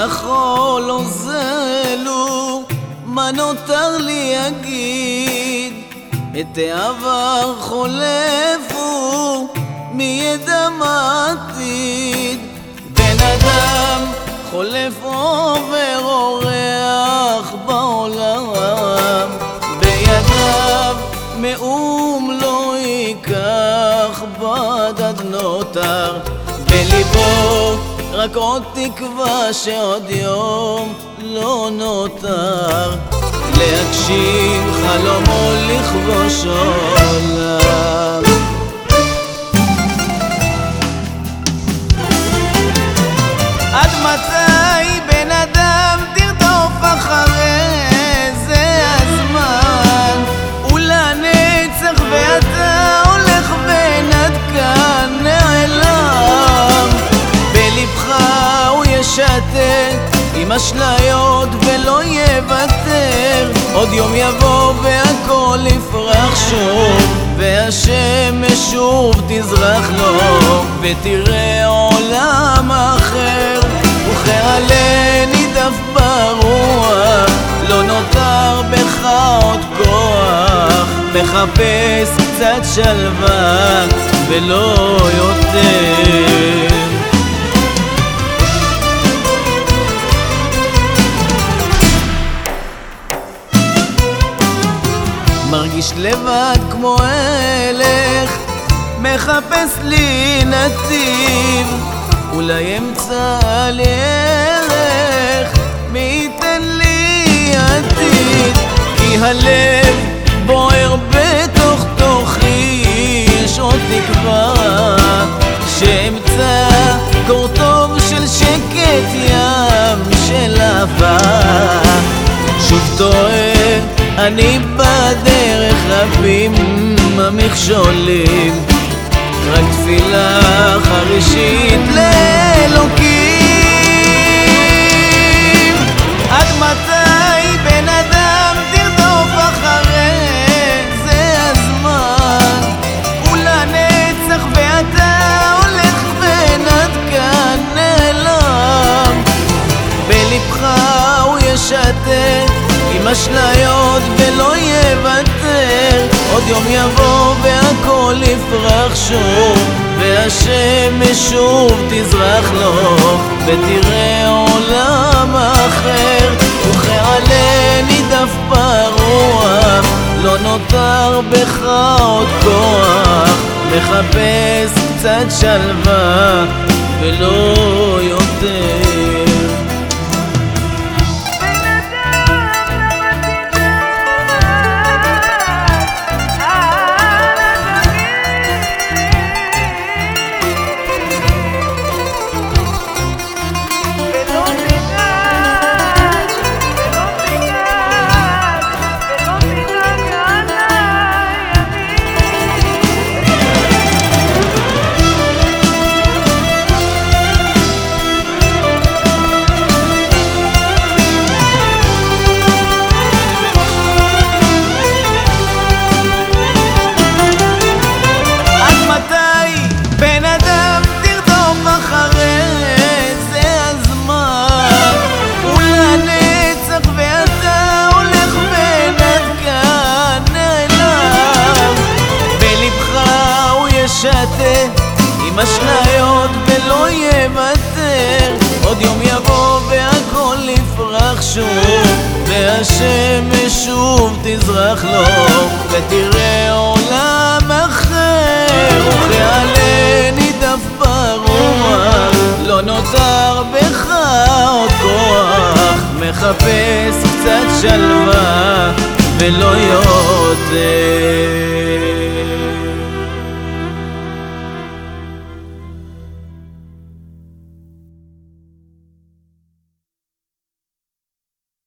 והחול עוזלו, מה נותר לי אגיד? את העבר חולפו, מי ידע מה עתיד? בן אדם חולף עובר אורח בעולם, בידיו מאום לא ייקח בדד נותר, בליבו רק עוד תקווה שעוד יום לא נותר, להגשים חלומו לכבוש עולם. עד מתי בן אדם תרדוף אחרי זה הזמן, ולנצח ואתה הולך בין כאן נעלם, בלבך הוא ישתק עם אשליות ולא יוותר, עוד יום יבוא והכל יפרח שוב, והשמש שוב תזרח לו, ותראה עולם אחר, וכעלה נידף ברוח, לא נותר בך עוד כוח, מחפש קצת שלווה ולא יותר. מרגיש לבד כמו הלך, מחפש לי נתיב, אולי אמצא לי ערך, מי ייתן לי עתיד? כי הלב בוער בתוך תוכי, יש עוד תקווה שאמצא קור טוב של שקט, ים של אהבה. שוב טועה אני בדרך, רבים המכשולים, רק תפילה חרישית לאלוקים. עד מתי בן אדם תרדוף אחרי זה הזמן, ולנצח ואתה הולך בין עד כאן נעלם, בלבך הוא ישתק עם אשליות ולא יוותר, עוד יום יבוא והכל יפרח שוב, והשמש שוב תזרח לו, ותראה עולם אחר, וכעלה נידף ברוח, לא נותר בך עוד כוח, מחפש קצת שלווה ולא יותר. עם אשליות ולא יוותר, עוד יום יבוא והכל יפרח שוב, והשמש שוב תזרח לו, ותראה עולם אחר, וכעלה נידף ברוח, לא נותר בך עוד כוח, מחפש קצת שלווה ולא יותר.